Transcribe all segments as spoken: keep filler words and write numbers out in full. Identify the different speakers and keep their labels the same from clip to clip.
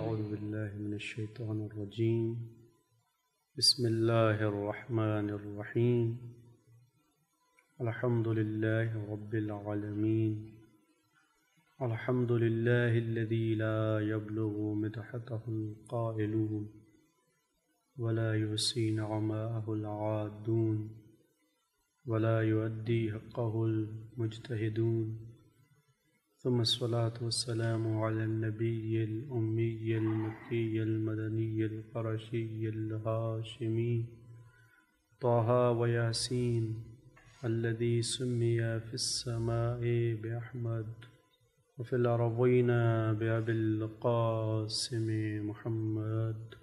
Speaker 1: أعوذ بالله من الشيطان الرجيم بسم الله الرحمن الرحيم الحمد لله رب العالمين الحمد لله الذي لا يبلغ مدحته القائلون ولا يحصي نعماءه العادون ولا يؤدي حقه المجتهدون ثم الصلاة والسلام على النبي الأمي المكي المدني القرشي الهاشمي طه وياسين الذي سمي في السماء بأحمد وفي الأرضين بأبي القاسم محمد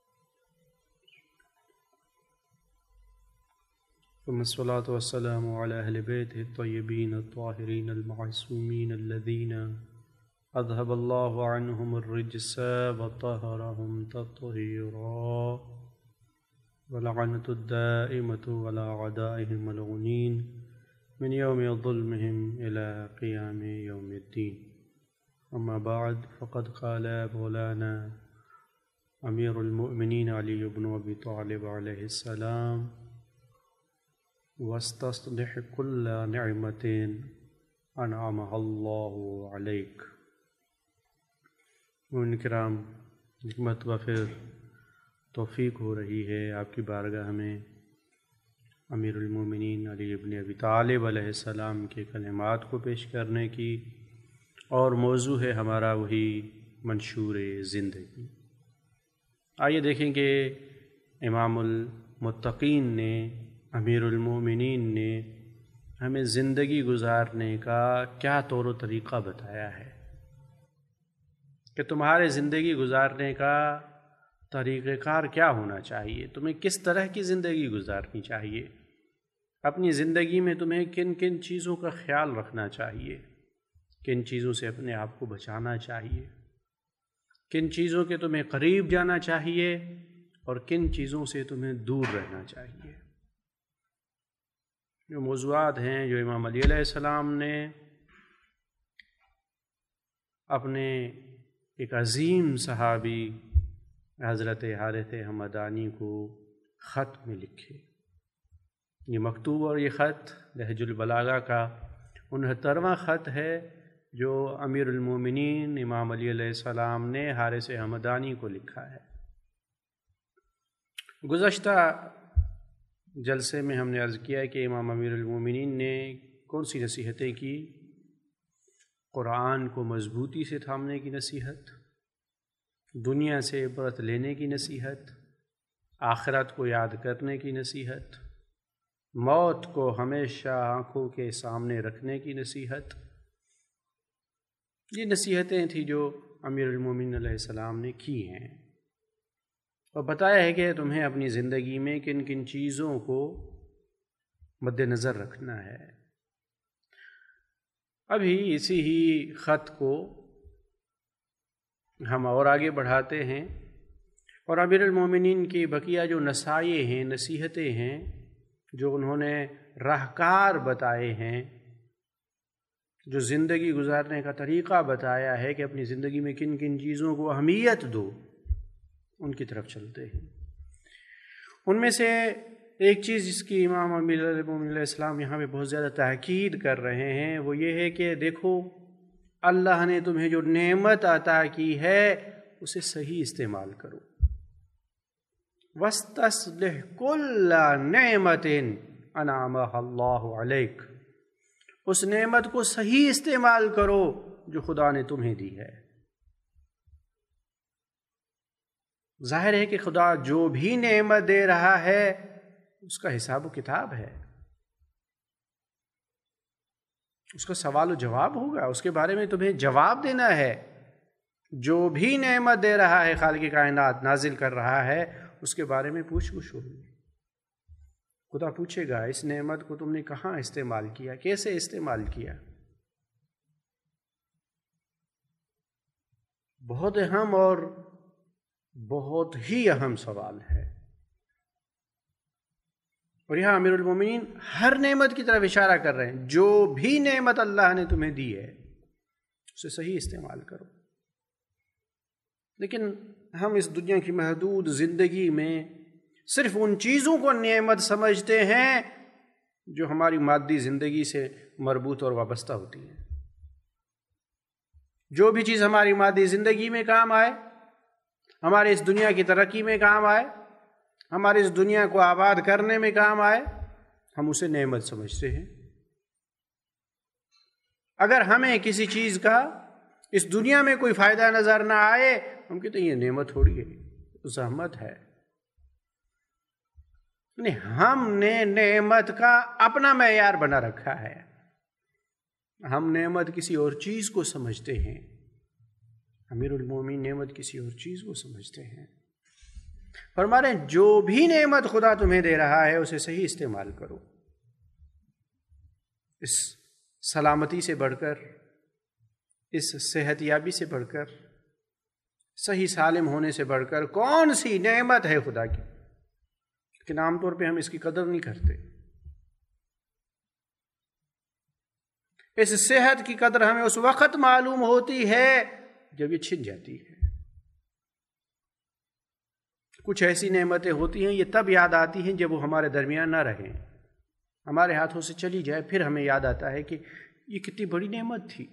Speaker 1: ثم الصلاة والسلام على أهل بيته الطيبين الطاهرين المعصومين الذين أذهب الله عنهم الرجس وطهرهم تطهيرا ولعنة الدائمة على أعدائهم ملعونين من يوم ظلمهم إلى قيام يوم الدين. أما بعد فقد قال مولانا أمير المؤمنين علي بن أبي طالب عليه السلام واستصلح كل نعمة أنعمها الله عليك. مومنین کرام، ایک مرتبہ پھر توفیق ہو رہی ہے آپ کی بارگاہ میں امیر المومنین علی ابن ابی طالب علیہ السلام کے کلمات کو پیش کرنے کی، اور موضوع ہے ہمارا وہی منشور زندگی۔ آئیے دیکھیں کہ امام المتقین نے، امیر المومنین نے ہمیں زندگی گزارنے کا کیا طور و طریقہ بتایا ہے کہ تمہارے زندگی گزارنے کا طریقہ کار کیا ہونا چاہیے، تمہیں کس طرح کی زندگی گزارنی چاہیے، اپنی زندگی میں تمہیں کن کن چیزوں کا خیال رکھنا چاہیے، کن چیزوں سے اپنے آپ کو بچانا چاہیے، کن چیزوں کے تمہیں قریب جانا چاہیے اور کن چیزوں سے تمہیں دور رہنا چاہیے۔ جو موضوعات ہیں جو امام علی علیہ السلام نے اپنے ایک عظیم صحابی حضرت حارث ہمدانی کو خط میں لکھے، یہ مکتوب اور یہ خط نہج البلاغہ کا انہترواں خط ہے جو امیر المومنین امام علی علیہ السلام نے حارث ہمدانی کو لکھا ہے۔ گزشتہ جلسے میں ہم نے عرض کیا ہے کہ امام امیر المومنین نے کون سی نصیحتیں کی؟ قرآن کو مضبوطی سے تھامنے کی نصیحت، دنیا سے عبرت لینے کی نصیحت، آخرت کو یاد کرنے کی نصیحت، موت کو ہمیشہ آنکھوں کے سامنے رکھنے کی نصیحت۔ یہ نصیحتیں تھیں جو امیر المومنین علیہ السلام نے کی ہیں، اور بتایا ہے کہ تمہیں اپنی زندگی میں کن کن چیزوں کو مد نظر رکھنا ہے۔ ابھی اسی ہی خط کو ہم اور آگے بڑھاتے ہیں، اور امیر المومنین کی بقیہ جو نصائح ہیں، نصیحتیں ہیں، جو انہوں نے راہکار بتائے ہیں، جو زندگی گزارنے کا طریقہ بتایا ہے کہ اپنی زندگی میں کن کن چیزوں کو اہمیت دو، ان کی طرف چلتے ہیں۔ ان میں سے ایک چیز جس کی امام امیر المومنین علیہ السلام یہاں پہ بہت زیادہ تاکید کر رہے ہیں وہ یہ ہے کہ دیکھو، اللہ نے تمہیں جو نعمت عطا کی ہے اسے صحیح استعمال کرو۔ وَاسْتَصْلِحْ كُلَّ نِعْمَةٍ أَنْعَمَهَا اللَّهُ عَلَيْكَ، اس نعمت کو صحیح استعمال کرو جو خدا نے تمہیں دی ہے۔ ظاہر ہے کہ خدا جو بھی نعمت دے رہا ہے اس کا حساب و کتاب ہے، اس کا سوال و جواب ہوگا، اس کے بارے میں تمہیں جواب دینا ہے۔ جو بھی نعمت دے رہا ہے خالق کائنات، نازل کر رہا ہے، اس کے بارے میں پوچھ گچھ ہوگی۔ خدا پوچھے گا اس نعمت کو تم نے کہاں استعمال کیا، کیسے استعمال کیا۔ بہت اہم اور بہت ہی اہم سوال ہے، اور یہاں امیر المومنین ہر نعمت کی طرف اشارہ کر رہے ہیں۔ جو بھی نعمت اللہ نے تمہیں دی ہے اسے صحیح استعمال کرو۔ لیکن ہم اس دنیا کی محدود زندگی میں صرف ان چیزوں کو نعمت سمجھتے ہیں جو ہماری مادی زندگی سے مربوط اور وابستہ ہوتی ہیں۔ جو بھی چیز ہماری مادی زندگی میں کام آئے، ہمارے اس دنیا کی ترقی میں کام آئے، ہمارے اس دنیا کو آباد کرنے میں کام آئے، ہم اسے نعمت سمجھتے ہیں۔ اگر ہمیں کسی چیز کا اس دنیا میں کوئی فائدہ نظر نہ آئے، ہم کہتے ہیں یہ نعمت تھوڑی ہے، زحمت ہے۔ نہیں، ہم نے نعمت کا اپنا معیار بنا رکھا ہے۔ ہم نعمت کسی اور چیز کو سمجھتے ہیں، امیر المومنین نعمت کسی اور چیز کو سمجھتے ہیں۔ فرما رہے ہیں جو بھی نعمت خدا تمہیں دے رہا ہے اسے صحیح استعمال کرو۔ اس سلامتی سے بڑھ کر، اس صحت یابی سے بڑھ کر، صحیح سالم ہونے سے بڑھ کر کون سی نعمت ہے خدا کی؟ لیکن عام طور پہ ہم اس کی قدر نہیں کرتے۔ اس صحت کی قدر ہمیں اس وقت معلوم ہوتی ہے جب یہ چھن جاتی ہے۔ کچھ ایسی نعمتیں ہوتی ہیں یہ تب یاد آتی ہیں جب وہ ہمارے درمیان نہ رہیں، ہمارے ہاتھوں سے چلی جائے، پھر ہمیں یاد آتا ہے کہ یہ کتنی بڑی نعمت تھی۔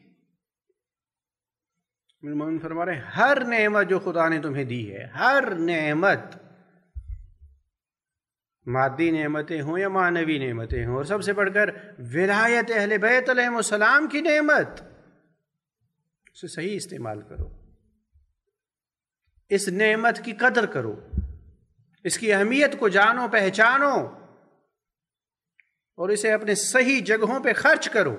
Speaker 1: مومن فرما رہے ہیں ہر نعمت جو خدا نے تمہیں دی ہے، ہر نعمت، مادی نعمتیں ہوں یا معنوی نعمتیں ہوں، اور سب سے بڑھ کر ولایت اہل بیت علیہ السلام کی نعمت، اسے صحیح استعمال کرو، اس نعمت کی قدر کرو، اس کی اہمیت کو جانو، پہچانو، اور اسے اپنے صحیح جگہوں پہ خرچ کرو۔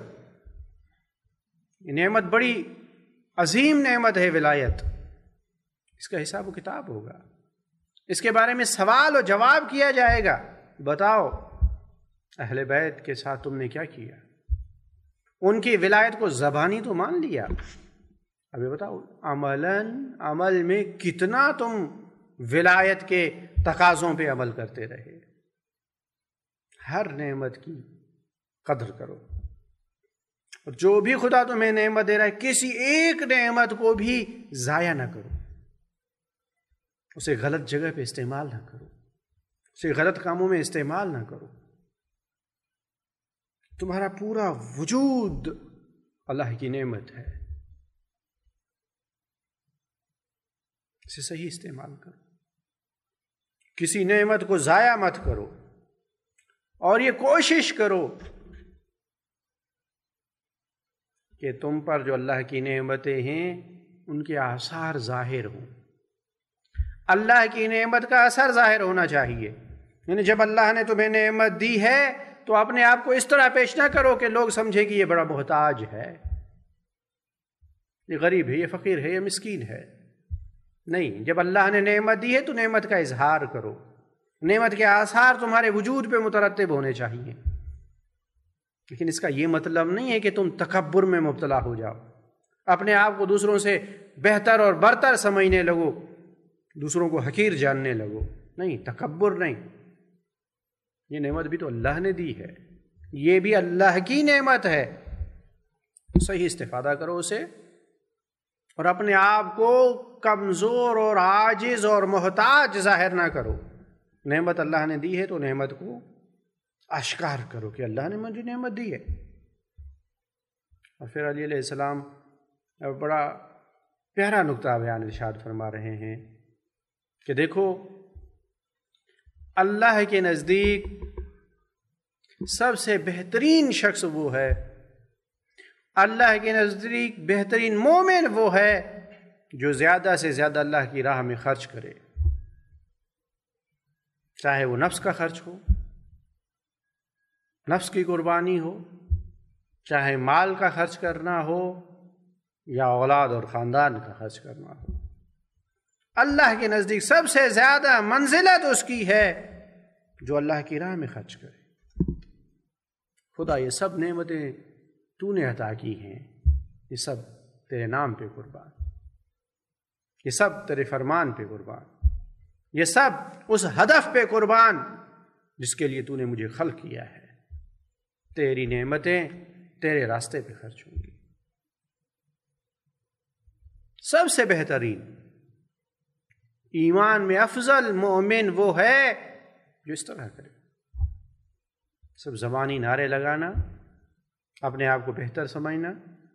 Speaker 1: یہ نعمت بڑی عظیم نعمت ہے، ولایت، اس کا حساب و کتاب ہوگا، اس کے بارے میں سوال و جواب کیا جائے گا۔ بتاؤ اہل بیت کے ساتھ تم نے کیا کیا؟ ان کی ولایت کو زبانی تو مان لیا، ابھی بتاؤ عملاً عمل میں کتنا تم ولایت کے تقاضوں پہ عمل کرتے رہے۔ ہر نعمت کی قدر کرو، اور جو بھی خدا تمہیں نعمت دے رہا ہے کسی ایک نعمت کو بھی ضائع نہ کرو، اسے غلط جگہ پہ استعمال نہ کرو، اسے غلط کاموں میں استعمال نہ کرو۔ تمہارا پورا وجود اللہ کی نعمت ہے، اسے صحیح استعمال کرو، کسی نعمت کو ضائع مت کرو، اور یہ کوشش کرو کہ تم پر جو اللہ کی نعمتیں ہیں ان کے آثار ظاہر ہوں۔ اللہ کی نعمت کا اثر ظاہر ہونا چاہیے، یعنی جب اللہ نے تمہیں نعمت دی ہے تو اپنے آپ کو اس طرح پیش نہ کرو کہ لوگ سمجھے کہ یہ بڑا محتاج ہے، یہ غریب ہے، یہ فقیر ہے، یہ مسکین ہے۔ نہیں، جب اللہ نے نعمت دی ہے تو نعمت کا اظہار کرو، نعمت کے آثار تمہارے وجود پہ مترتب ہونے چاہیے۔ لیکن اس کا یہ مطلب نہیں ہے کہ تم تکبر میں مبتلا ہو جاؤ، اپنے آپ کو دوسروں سے بہتر اور برتر سمجھنے لگو، دوسروں کو حقیر جاننے لگو۔ نہیں، تکبر نہیں، یہ نعمت بھی تو اللہ نے دی ہے، یہ بھی اللہ کی نعمت ہے، صحیح استفادہ کرو اسے، اور اپنے آپ کو کمزور اور عاجز اور محتاج ظاہر نہ کرو۔ نعمت اللہ نے دی ہے تو نعمت کو اشکار کرو کہ اللہ نے مجھے نعمت دی ہے۔ اور پھر علی علیہ السلام بڑا پیارا نقطہ بیان ارشاد فرما رہے ہیں کہ دیکھو اللہ کے نزدیک سب سے بہترین شخص وہ ہے، اللہ کے نزدیک بہترین مومن وہ ہے جو زیادہ سے زیادہ اللہ کی راہ میں خرچ کرے، چاہے وہ نفس کا خرچ ہو، نفس کی قربانی ہو، چاہے مال کا خرچ کرنا ہو یا اولاد اور خاندان کا خرچ کرنا ہو۔ اللہ کے نزدیک سب سے زیادہ منزلت اس کی ہے جو اللہ کی راہ میں خرچ کرے۔ خدا یہ سب نعمتیں تو نے عطا کی ہیں، یہ سب تیرے نام پہ قربان، یہ سب تیرے فرمان پہ قربان، یہ سب اس ہدف پہ قربان جس کے لیے تو نے مجھے خلق کیا ہے۔ تیری نعمتیں تیرے راستے پہ خرچ ہوں گی۔ سب سے بہترین ایمان میں افضل مومن وہ ہے جو اس طرح کرے۔ سب زبانی نعرے لگانا، اپنے آپ کو بہتر سمجھنا،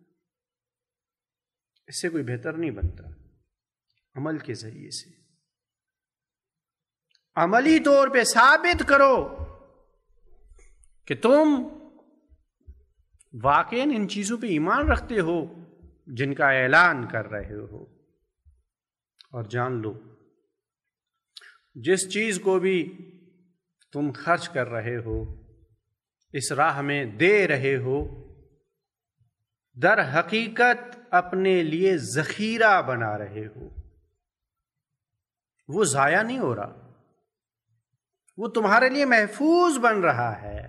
Speaker 1: اس سے کوئی بہتر نہیں بنتا۔ عمل کے ذریعے سے عملی طور پہ ثابت کرو کہ تم واقعاً ان چیزوں پہ ایمان رکھتے ہو جن کا اعلان کر رہے ہو، اور جان لو جس چیز کو بھی تم خرچ کر رہے ہو، اس راہ میں دے رہے ہو، در حقیقت اپنے لیے ذخیرہ بنا رہے ہو۔ وہ ضائع نہیں ہو رہا، وہ تمہارے لیے محفوظ بن رہا ہے۔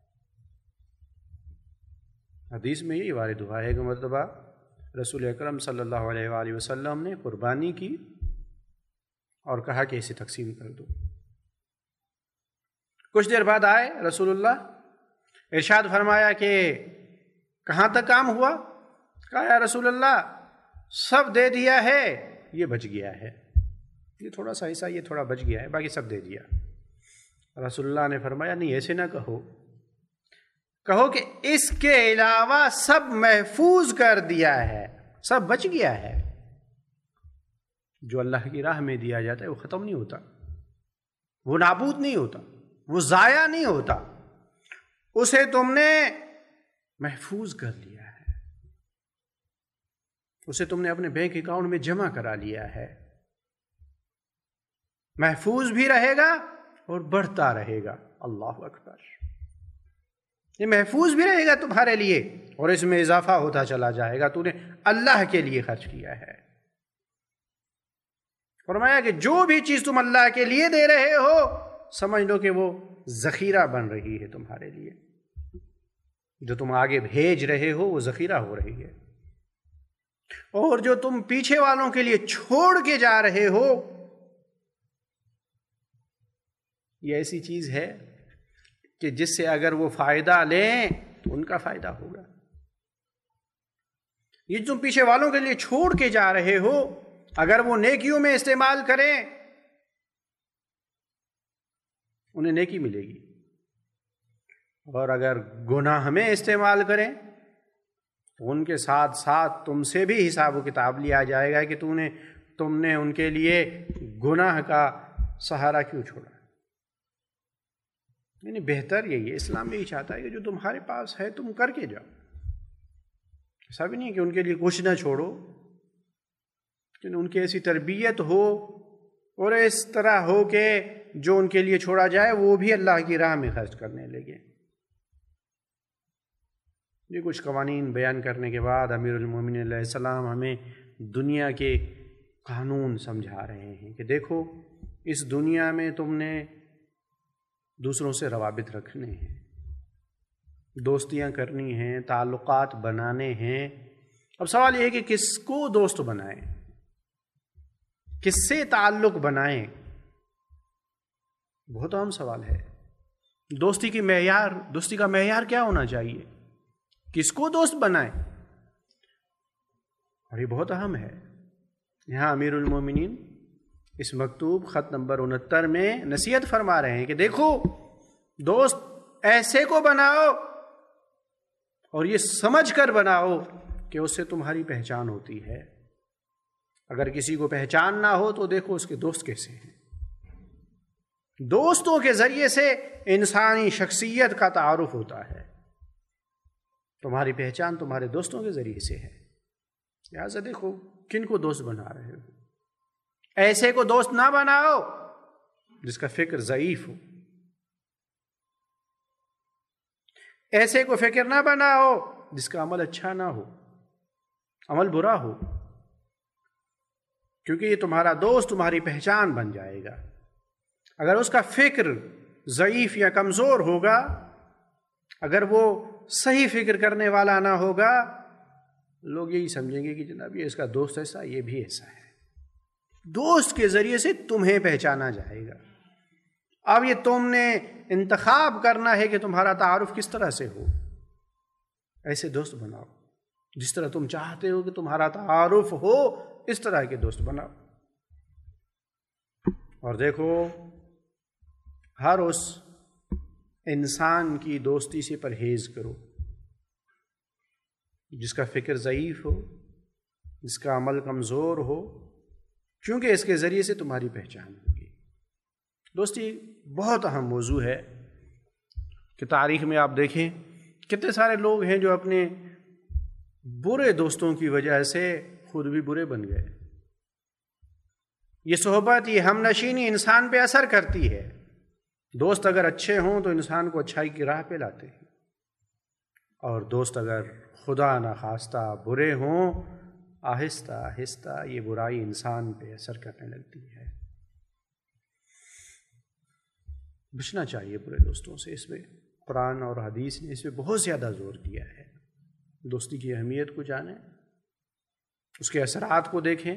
Speaker 1: حدیث میں یہی وارد ہوا ہے کہ مرتبہ رسول اکرم صلی اللہ علیہ وآلہ وسلم نے قربانی کی اور کہا کہ اسے تقسیم کر دو۔ کچھ دیر بعد آئے رسول اللہ، ارشاد فرمایا کہ کہاں تک کام ہوا؟ کہا یا رسول اللہ سب دے دیا ہے، یہ بچ گیا ہے، یہ تھوڑا سا حصہ یہ تھوڑا بچ گیا ہے، باقی سب دے دیا۔ رسول اللہ نے فرمایا نہیں، ایسے نہ کہو، کہو کہ اس کے علاوہ سب محفوظ کر دیا ہے، سب بچ گیا ہے۔ جو اللہ کی راہ میں دیا جاتا ہے وہ ختم نہیں ہوتا، وہ نابود نہیں ہوتا، وہ ضائع نہیں ہوتا، اسے تم نے محفوظ کر لیا ہے، اسے تم نے اپنے بینک اکاؤنٹ میں جمع کرا لیا ہے، محفوظ بھی رہے گا اور بڑھتا رہے گا۔ اللہ اکبر، یہ محفوظ بھی رہے گا تمہارے لیے اور اس میں اضافہ ہوتا چلا جائے گا، تو نے اللہ کے لیے خرچ کیا ہے۔ فرمایا کہ جو بھی چیز تم اللہ کے لیے دے رہے ہو سمجھ لو کہ وہ ذخیرہ بن رہی ہے تمہارے لیے، جو تم آگے بھیج رہے ہو وہ ذخیرہ ہو رہی ہے، اور جو تم پیچھے والوں کے لیے چھوڑ کے جا رہے ہو یہ ایسی چیز ہے کہ جس سے اگر وہ فائدہ لیں تو ان کا فائدہ ہوگا۔ یہ تم پیچھے والوں کے لیے چھوڑ کے جا رہے ہو اگر وہ نیکیوں میں استعمال کریں انہیں نیکی ملے گی، اور اگر گناہ میں استعمال کریں تو ان کے ساتھ ساتھ تم سے بھی حساب و کتاب لیا جائے گا کہ تم نے تم نے ان کے لیے گناہ کا سہارا کیوں چھوڑا۔ یعنی بہتر یہی ہے، اسلام یہی چاہتا ہے کہ جو تمہارے پاس ہے تم کر کے جاؤ، ایسا بھی نہیں کہ ان کے لیے کچھ نہ چھوڑو، کہ ان کی ایسی تربیت ہو اور اس طرح ہو کہ جو ان کے لیے چھوڑا جائے وہ بھی اللہ کی راہ میں خرچ کرنے لگے۔ یہ کچھ قوانین بیان کرنے کے بعد امیر المومنین علیہ السلام ہمیں دنیا کے قانون سمجھا رہے ہیں کہ دیکھو اس دنیا میں تم نے دوسروں سے روابط رکھنے ہیں، دوستیاں کرنی ہیں، تعلقات بنانے ہیں۔ اب سوال یہ ہے کہ کس کو دوست بنائیں، کس سے تعلق بنائیں؟ بہت اہم سوال ہے۔ دوستی کی معیار دوستی کا معیار کیا ہونا چاہیے؟ کس کو دوست بنائیں؟ اور یہ بہت اہم ہے۔ یہاں امیر المومنین اس مکتوب خط نمبر انہتر میں نصیحت فرما رہے ہیں کہ دیکھو دوست ایسے کو بناؤ اور یہ سمجھ کر بناؤ کہ اس سے تمہاری پہچان ہوتی ہے۔ اگر کسی کو پہچان نہ ہو تو دیکھو اس کے دوست کیسے ہیں۔ دوستوں کے ذریعے سے انسانی شخصیت کا تعارف ہوتا ہے۔ تمہاری پہچان تمہارے دوستوں کے ذریعے سے ہے، لہٰذا دیکھو کن کو دوست بنا رہے ہو۔ ایسے کو دوست نہ بناؤ جس کا فکر ضعیف ہو، ایسے کو فکر نہ بناؤ جس کا عمل اچھا نہ ہو، عمل برا ہو، کیونکہ یہ تمہارا دوست تمہاری پہچان بن جائے گا۔ اگر اس کا فکر ضعیف یا کمزور ہوگا، اگر وہ صحیح فکر کرنے والا نہ ہوگا، لوگ یہی سمجھیں گے کہ جناب یہ اس کا دوست ایسا، یہ بھی ایسا ہے۔ دوست کے ذریعے سے تمہیں پہچانا جائے گا۔ اب یہ تم نے انتخاب کرنا ہے کہ تمہارا تعارف کس طرح سے ہو۔ ایسے دوست بناؤ جس طرح تم چاہتے ہو کہ تمہارا تعارف ہو، اس طرح کے دوست بناؤ۔ اور دیکھو ہر اس انسان کی دوستی سے پرہیز کرو جس کا فکر ضعیف ہو، جس کا عمل کمزور ہو، کیونکہ اس کے ذریعے سے تمہاری پہچان ہوگی۔ دوستی بہت اہم موضوع ہے کہ تاریخ میں آپ دیکھیں کتنے سارے لوگ ہیں جو اپنے برے دوستوں کی وجہ سے خود بھی برے بن گئے۔ یہ صحبت، یہ ہم نشینی انسان پہ اثر کرتی ہے۔ دوست اگر اچھے ہوں تو انسان کو اچھائی کی راہ پہ لاتے ہیں، اور دوست اگر خدا نخواستہ برے ہوں، آہستہ آہستہ یہ برائی انسان پہ اثر کرنے لگتی ہے۔ بچنا چاہیے برے دوستوں سے۔ اس میں قرآن اور حدیث نے اس پہ بہت زیادہ زور دیا ہے۔ دوستی کی اہمیت کو جانیں، اس کے اثرات کو دیکھیں،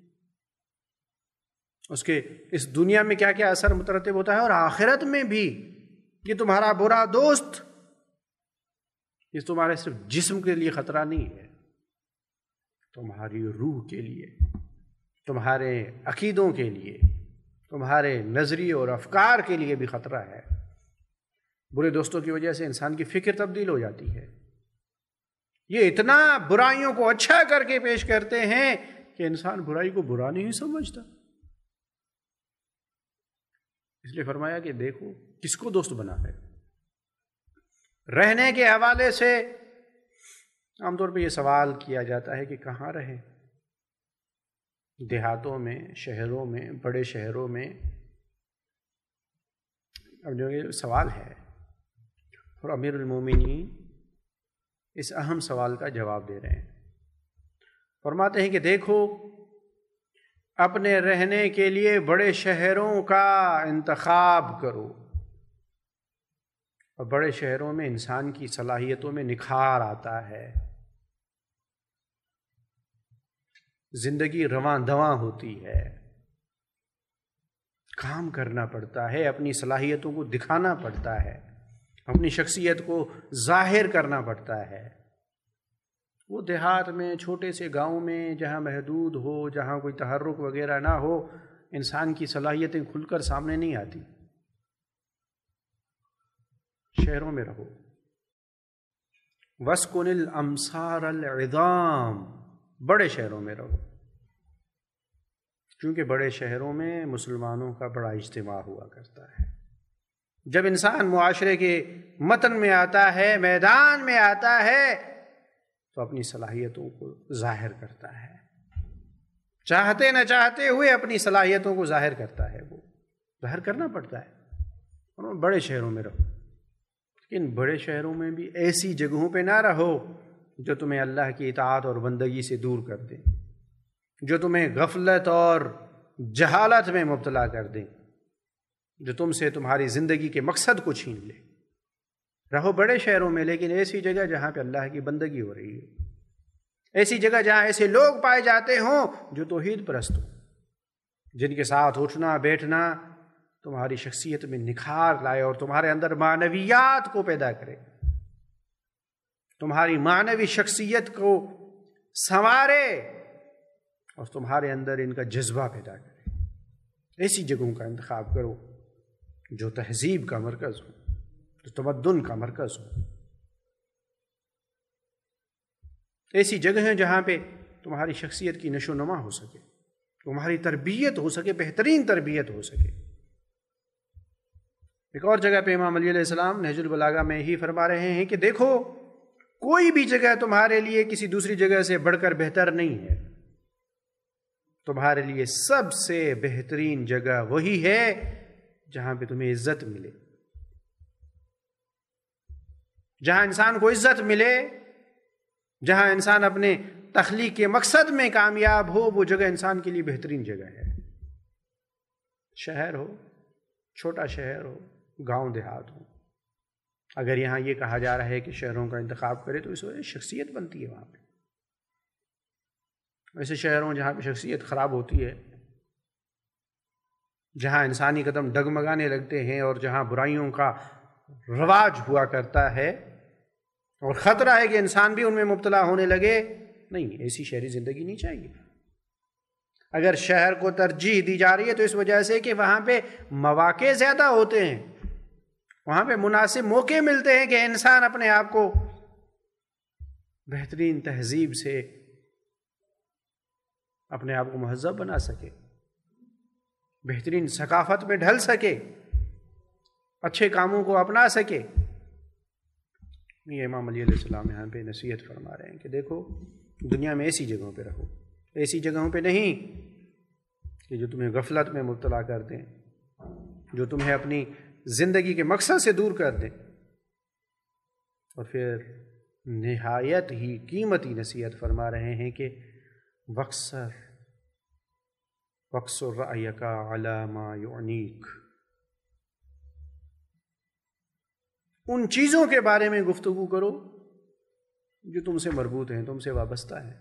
Speaker 1: اس کے اس دنیا میں کیا کیا اثر مترتب ہوتا ہے، اور آخرت میں بھی یہ تمہارا برا دوست یہ تمہارے صرف جسم کے لیے خطرہ نہیں ہے، تمہاری روح کے لیے، تمہارے عقیدوں کے لیے، تمہارے نظریے اور افکار کے لیے بھی خطرہ ہے۔ برے دوستوں کی وجہ سے انسان کی فکر تبدیل ہو جاتی ہے۔ یہ اتنا برائیوں کو اچھا کر کے پیش کرتے ہیں کہ انسان برائی کو برا نہیں سمجھتا۔ اس لیے فرمایا کہ دیکھو کس کو دوست بنا ہے۔ رہنے کے حوالے سے عام طور پہ یہ سوال کیا جاتا ہے کہ کہاں رہیں، دیہاتوں میں، شہروں میں، بڑے شہروں میں۔ اب جو یہ سوال ہے، اور امیر المومنین اس اہم سوال کا جواب دے رہے ہیں۔ فرماتے ہیں کہ دیکھو اپنے رہنے کے لیے بڑے شہروں کا انتخاب کرو، اور بڑے شہروں میں انسان کی صلاحیتوں میں نکھار آتا ہے، زندگی رواں دواں ہوتی ہے، کام کرنا پڑتا ہے، اپنی صلاحیتوں کو دکھانا پڑتا ہے، اپنی شخصیت کو ظاہر کرنا پڑتا ہے۔ وہ دیہات میں، چھوٹے سے گاؤں میں جہاں محدود ہو، جہاں کوئی تحرک وغیرہ نہ ہو، انسان کی صلاحیتیں کھل کر سامنے نہیں آتی۔ شہروں میں رہو۔ وَاسْكُنِ الْأَمْصَارَ الْعِظَامَ، بڑے شہروں میں رہو، کیونکہ بڑے شہروں میں مسلمانوں کا بڑا اجتماع ہوا کرتا ہے۔ جب انسان معاشرے کے متن میں آتا ہے، میدان میں آتا ہے، تو اپنی صلاحیتوں کو ظاہر کرتا ہے، چاہتے نہ چاہتے ہوئے اپنی صلاحیتوں کو ظاہر کرتا ہے، وہ ظاہر کرنا پڑتا ہے۔ اور بڑے شہروں میں رہو، لیکن بڑے شہروں میں بھی ایسی جگہوں پہ نہ رہو جو تمہیں اللہ کی اطاعت اور بندگی سے دور کر دیں، جو تمہیں غفلت اور جہالت میں مبتلا کر دیں، جو تم سے تمہاری زندگی کے مقصد کو چھین لے۔ رہو بڑے شہروں میں، لیکن ایسی جگہ جہاں پہ اللہ کی بندگی ہو رہی ہے، ایسی جگہ جہاں ایسے لوگ پائے جاتے ہوں جو توحید پرست ہوں، جن کے ساتھ اٹھنا بیٹھنا تمہاری شخصیت میں نکھار لائے اور تمہارے اندر معنویات کو پیدا کرے، تمہاری معنوی شخصیت کو سنوارے اور تمہارے اندر ان کا جذبہ پیدا کرے۔ ایسی جگہوں کا انتخاب کرو جو تہذیب کا مرکز ہو، جو تمدن کا مرکز ہو۔ ایسی جگہیں جہاں پہ تمہاری شخصیت کی نشو و نما ہو سکے، تمہاری تربیت ہو سکے، بہترین تربیت ہو سکے۔ ایک اور جگہ پہ امام علی علیہ السلام نہج البلاغہ میں ہی فرما رہے ہیں کہ دیکھو کوئی بھی جگہ تمہارے لیے کسی دوسری جگہ سے بڑھ کر بہتر نہیں ہے، تمہارے لیے سب سے بہترین جگہ وہی ہے جہاں پہ تمہیں عزت ملے، جہاں انسان کو عزت ملے، جہاں انسان اپنے تخلیق کے مقصد میں کامیاب ہو، وہ جگہ انسان کے لیے بہترین جگہ ہے۔ شہر ہو، چھوٹا شہر ہو، گاؤں دیہات ہو، اگر یہاں یہ کہا جا رہا ہے کہ شہروں کا انتخاب کرے تو اس وجہ شخصیت بنتی ہے وہاں پہ۔ ایسے شہروں جہاں پہ شخصیت خراب ہوتی ہے، جہاں انسانی قدم ڈگمگانے لگتے ہیں اور جہاں برائیوں کا رواج ہوا کرتا ہے اور خطرہ ہے کہ انسان بھی ان میں مبتلا ہونے لگے، نہیں، ایسی شہری زندگی نہیں چاہیے۔ اگر شہر کو ترجیح دی جا رہی ہے تو اس وجہ سے کہ وہاں پہ مواقع زیادہ ہوتے ہیں، وہاں پہ مناسب موقع ملتے ہیں کہ انسان اپنے آپ کو بہترین تہذیب سے اپنے آپ کو مہذب بنا سکے، بہترین ثقافت میں ڈھل سکے، اچھے کاموں کو اپنا سکے۔ یہ امام علی علیہ السلام یہاں پہ نصیحت فرما رہے ہیں کہ دیکھو دنیا میں ایسی جگہوں پہ رہو، ایسی جگہوں پہ نہیں کہ جو تمہیں غفلت میں مبتلا کر دیں، جو تمہیں اپنی زندگی کے مقصد سے دور کر دیں۔ اور پھر نہایت ہی قیمتی نصیحت فرما رہے ہیں کہ وقصر وقصر رأیک علی ما یعنیک، ان چیزوں کے بارے میں گفتگو کرو جو تم سے مربوط ہیں، تم سے وابستہ ہیں،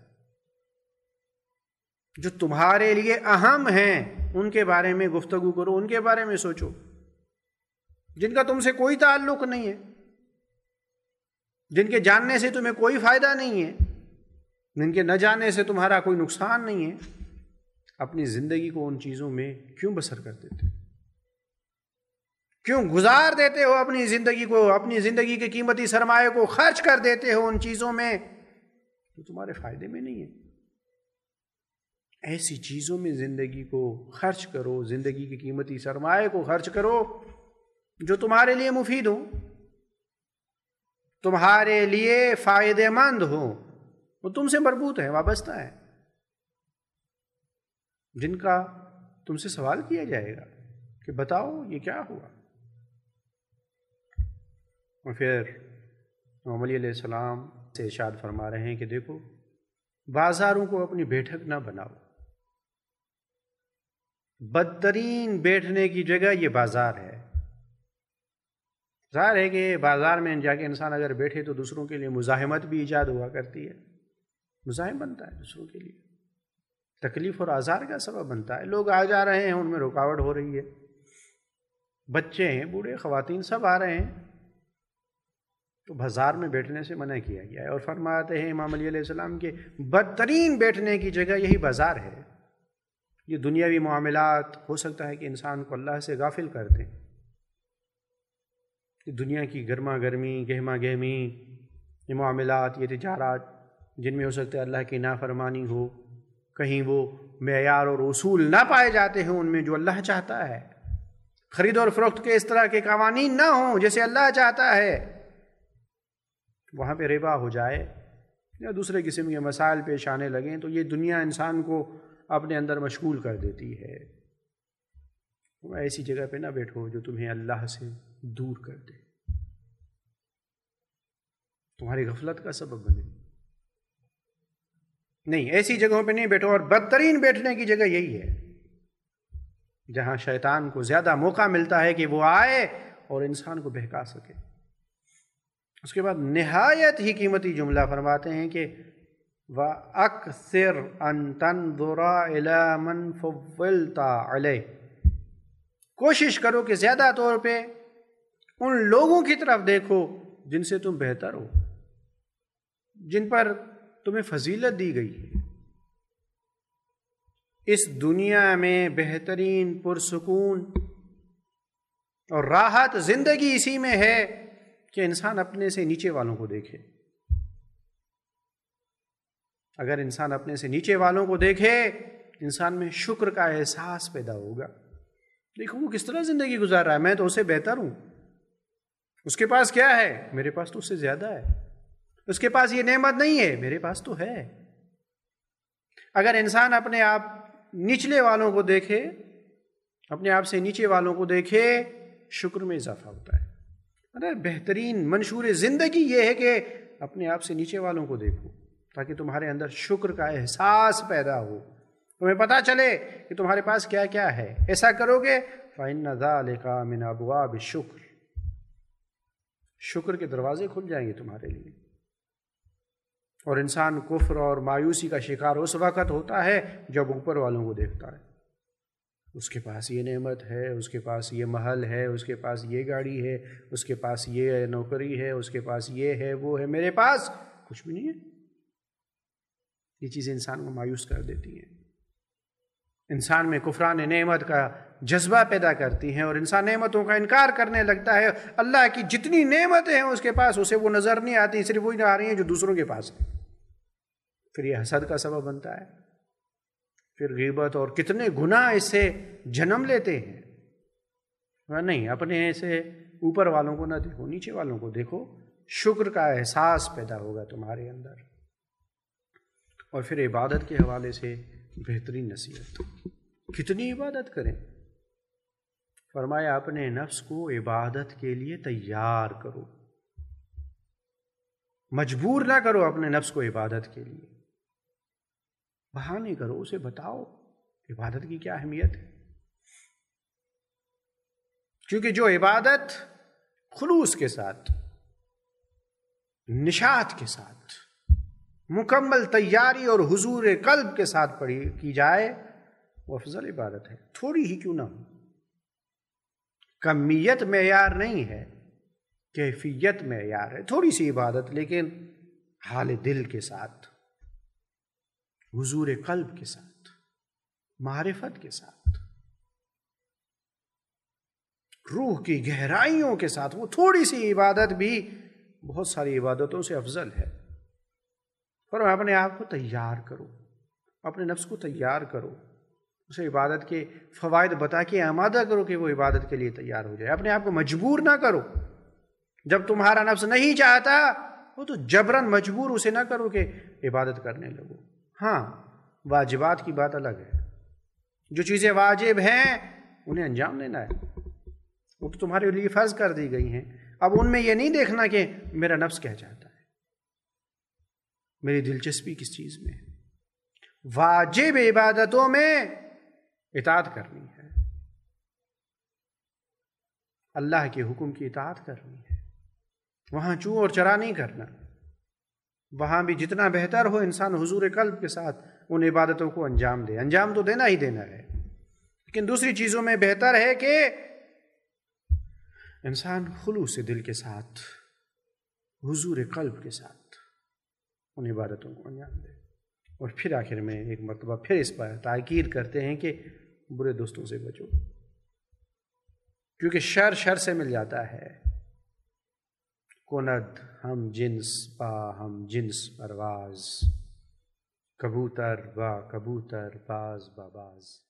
Speaker 1: جو تمہارے لیے اہم ہیں، ان کے بارے میں گفتگو کرو، ان کے بارے میں سوچو، جن کا تم سے کوئی تعلق نہیں ہے، جن کے جاننے سے تمہیں کوئی فائدہ نہیں ہے، جن کے نہ جاننے سے تمہارا کوئی نقصان نہیں ہے۔ اپنی زندگی کو ان چیزوں میں کیوں بسر کر دیتے ہو؟ کیوں گزار دیتے ہو اپنی زندگی کو، اپنی زندگی کے قیمتی سرمایہ کو خرچ کر دیتے ہو ان چیزوں میں جو تمہارے فائدے میں نہیں ہے؟ ایسی چیزوں میں زندگی کو خرچ کرو، زندگی کے قیمتی سرمایہ کو خرچ کرو جو تمہارے لیے مفید ہو، تمہارے لیے فائدے مند ہو، وہ تم سے مربوط ہے، وابستہ ہے، جن کا تم سے سوال کیا جائے گا کہ بتاؤ یہ کیا ہوا۔ اور پھر امام علی علیہ السلام سے ارشاد فرما رہے ہیں کہ دیکھو بازاروں کو اپنی بیٹھک نہ بناؤ، بدترین بیٹھنے کی جگہ یہ بازار ہے۔ ظاہر ہے کہ بازار میں جا کے انسان اگر بیٹھے تو دوسروں کے لیے مزاحمت بھی ایجاد ہوا کرتی ہے، مزاحم بنتا ہے دوسروں کے لیے، تکلیف اور آزار کا سبب بنتا ہے۔ لوگ آ جا رہے ہیں، ان میں رکاوٹ ہو رہی ہے، بچے ہیں، بوڑھے، خواتین سب آ رہے ہیں، تو بازار میں بیٹھنے سے منع کیا گیا ہے۔ اور فرماتے ہیں امام علی علیہ السلام کہ بدترین بیٹھنے کی جگہ یہی بازار ہے۔ یہ دنیاوی معاملات ہو سکتا ہے کہ انسان کو اللہ سے غافل کر دیں، کہ دنیا کی گرما گرمی، گہما گہمی، یہ معاملات، یہ تجارات جن میں ہو سکتا ہے اللہ کی نافرمانی ہو، کہیں وہ معیار اور اصول نہ پائے جاتے ہیں ان میں جو اللہ چاہتا ہے، خرید اور فروخت کے اس طرح کے قوانین نہ ہوں جیسے اللہ چاہتا ہے، وہاں پہ ربا ہو جائے یا دوسرے قسم کے مسائل پیش آنے لگیں تو یہ دنیا انسان کو اپنے اندر مشغول کر دیتی ہے۔ تم ایسی جگہ پہ نہ بیٹھو جو تمہیں اللہ سے دور کر دے، تمہاری غفلت کا سبب بنے۔ نہیں، ایسی جگہوں پہ نہیں بیٹھو، اور بدترین بیٹھنے کی جگہ یہی ہے جہاں شیطان کو زیادہ موقع ملتا ہے کہ وہ آئے اور انسان کو بہکا سکے۔ اس کے بعد نہایت ہی قیمتی جملہ فرماتے ہیں کہ وَأَكْثِرْ أَن تَنظُرَ إِلَى مَنْ فُضِّلْتَ عَلَيْهِ، کوشش کرو کہ زیادہ طور پہ ان لوگوں کی طرف دیکھو جن سے تم بہتر ہو، جن پر تمہیں فضیلت دی گئی ہے۔ اس دنیا میں بہترین پرسکون اور راحت زندگی اسی میں ہے کہ انسان اپنے سے نیچے والوں کو دیکھے۔ اگر انسان اپنے سے نیچے والوں کو دیکھے، انسان میں شکر کا احساس پیدا ہوگا۔ دیکھو وہ کس طرح زندگی گزار رہا ہے، میں تو اس سے بہتر ہوں، اس کے پاس کیا ہے، میرے پاس تو اس سے زیادہ ہے، اس کے پاس یہ نعمت نہیں ہے، میرے پاس تو ہے۔ اگر انسان اپنے آپ نچلے والوں کو دیکھے، اپنے آپ سے نیچے والوں کو دیکھے، شکر میں اضافہ ہوتا ہے۔ ارے بہترین منشور زندگی یہ ہے کہ اپنے آپ سے نیچے والوں کو دیکھو تاکہ تمہارے اندر شکر کا احساس پیدا ہو، تمہیں پتہ چلے کہ تمہارے پاس کیا کیا ہے۔ ایسا کرو گے فَإِنَّ ذَلِكَ مِنْ أَبْوَابِ الشُّكْرِ، شکر کے دروازے کھل جائیں گے تمہارے لیے۔ اور انسان کفر اور مایوسی کا شکار اس وقت ہوتا ہے جب اوپر والوں کو دیکھتا ہے، اس کے پاس یہ نعمت ہے، اس کے پاس یہ محل ہے، اس کے پاس یہ گاڑی ہے، اس کے پاس یہ نوکری ہے، اس کے پاس یہ ہے، وہ ہے، میرے پاس کچھ بھی نہیں ہے۔ یہ چیزیں انسان کو مایوس کر دیتی ہیں۔ انسان میں کفران نعمت کا جذبہ پیدا کرتی ہیں، اور انسان نعمتوں کا انکار کرنے لگتا ہے۔ اللہ کی جتنی نعمتیں ہیں اس کے پاس، اسے وہ نظر نہیں آتی، صرف وہی آ رہی ہیں جو دوسروں کے پاس ہیں۔ پھر یہ حسد کا سبب بنتا ہے، پھر غیبت اور کتنے گناہ اس سے جنم لیتے ہیں۔ نہیں، اپنے سے اوپر والوں کو نہ دیکھو، نیچے والوں کو دیکھو، شکر کا احساس پیدا ہوگا تمہارے اندر۔ اور پھر عبادت کے حوالے سے بہترین نصیحت، کتنی عبادت کریں؟ فرمایا اپنے نفس کو عبادت کے لیے تیار کرو، مجبور نہ کرو اپنے نفس کو عبادت کے لیے، بہانے کرو، اسے بتاؤ عبادت کی کیا اہمیت ہے۔ کیونکہ جو عبادت خلوص کے ساتھ، نشاط کے ساتھ، مکمل تیاری اور حضور قلب کے ساتھ پڑھی کی جائے، وہ افضل عبادت ہے، تھوڑی ہی کیوں نہ ہو۔ کمیت معیار نہیں ہے، کیفیت معیار ہے۔ تھوڑی سی عبادت لیکن حال دل کے ساتھ، حضور قلب کے ساتھ، معرفت کے ساتھ، روح کی گہرائیوں کے ساتھ، وہ تھوڑی سی عبادت بھی بہت ساری عبادتوں سے افضل ہے۔ پر اپنے آپ کو تیار کرو، اپنے نفس کو تیار کرو، اسے عبادت کے فوائد بتا کے آمادہ کرو کہ وہ عبادت کے لیے تیار ہو جائے۔ اپنے آپ کو مجبور نہ کرو، جب تمہارا نفس نہیں چاہتا وہ تو جبراً مجبور اسے نہ کرو کہ عبادت کرنے لگو۔ ہاں، واجبات کی بات الگ ہے، جو چیزیں واجب ہیں انہیں انجام دینا ہے، وہ تو تمہارے لیے فرض کر دی گئی ہیں۔ اب ان میں یہ نہیں دیکھنا کہ میرا نفس کیا چاہتا ہے، میری دلچسپی کس چیز میں ہے۔ واجب عبادتوں میں اطاعت کرنی ہے، اللہ کے حکم کی اطاعت کرنی ہے، وہاں چوں اور چرا نہیں کرنا۔ وہاں بھی جتنا بہتر ہو انسان حضور قلب کے ساتھ ان عبادتوں کو انجام دے، انجام تو دینا ہی دینا ہے، لیکن دوسری چیزوں میں بہتر ہے کہ انسان خلوص دل کے ساتھ، حضور قلب کے ساتھ ان عبادتوں کو انجام دے۔ اور پھر آخر میں ایک مرتبہ پھر اس پر تاکید کرتے ہیں کہ برے دوستوں سے بچو، کیونکہ شر شر سے مل جاتا ہے۔ کند ہم جنس با ہم جنس پرواز، کبوتر با کبوتر باز با باز۔